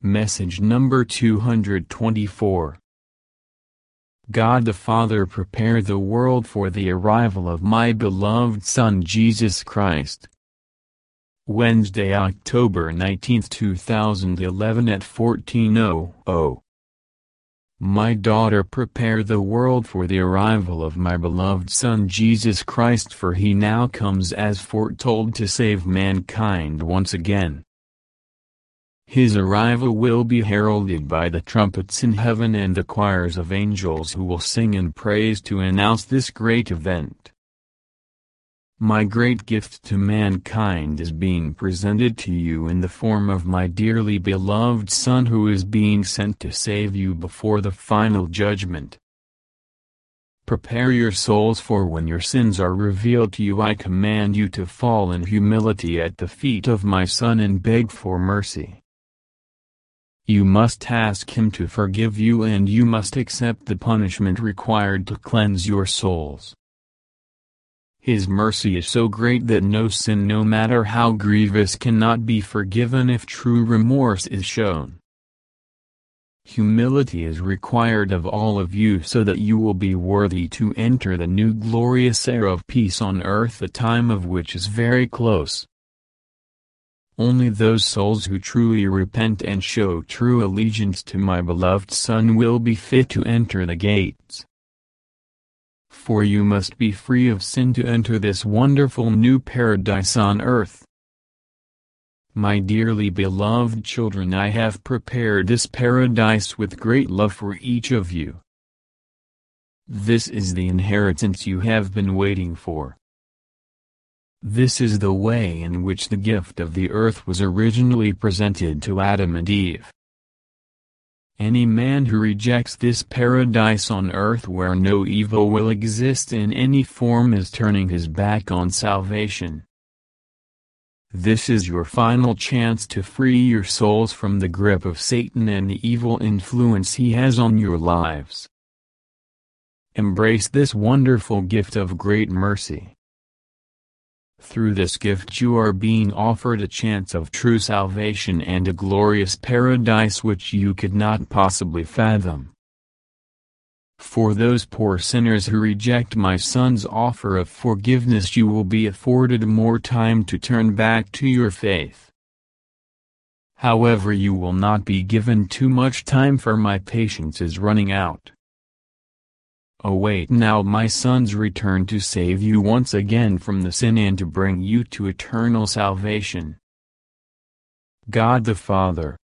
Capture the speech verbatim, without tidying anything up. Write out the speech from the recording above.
Message number two hundred twenty-four. God the Father prepare the world for the arrival of my beloved Son Jesus Christ. Wednesday, October nineteenth two thousand eleven at fourteen hundred. My daughter, prepare the world for the arrival of my beloved Son Jesus Christ, for he now comes as foretold to save mankind once again. His arrival will be heralded by the trumpets in heaven and the choirs of angels who will sing in praise to announce this great event. My great gift to mankind is being presented to you in the form of my dearly beloved Son, who is being sent to save you before the final judgment. Prepare your souls, for when your sins are revealed to you, I command you to fall in humility at the feet of my Son and beg for mercy. You must ask him to forgive you, and you must accept the punishment required to cleanse your souls. His mercy is so great that no sin, no matter how grievous, cannot be forgiven if true remorse is shown. Humility is required of all of you so that you will be worthy to enter the new glorious era of peace on earth, the time of which is very close. Only those souls who truly repent and show true allegiance to my beloved Son will be fit to enter the gates. For you must be free of sin to enter this wonderful new paradise on earth. My dearly beloved children, I have prepared this paradise with great love for each of you. This is the inheritance you have been waiting for. This is the way in which the gift of the earth was originally presented to Adam and Eve. Any man who rejects this paradise on earth where no evil will exist in any form is turning his back on salvation. This is your final chance to free your souls from the grip of Satan and the evil influence he has on your lives. Embrace this wonderful gift of great mercy. Through this gift you are being offered a chance of true salvation and a glorious paradise which you could not possibly fathom. For those poor sinners who reject my Son's offer of forgiveness, you will be afforded more time to turn back to your faith. However, you will not be given too much time, for my patience is running out. Await now my Son's return to save you once again from the sin and to bring you to eternal salvation. God the Father,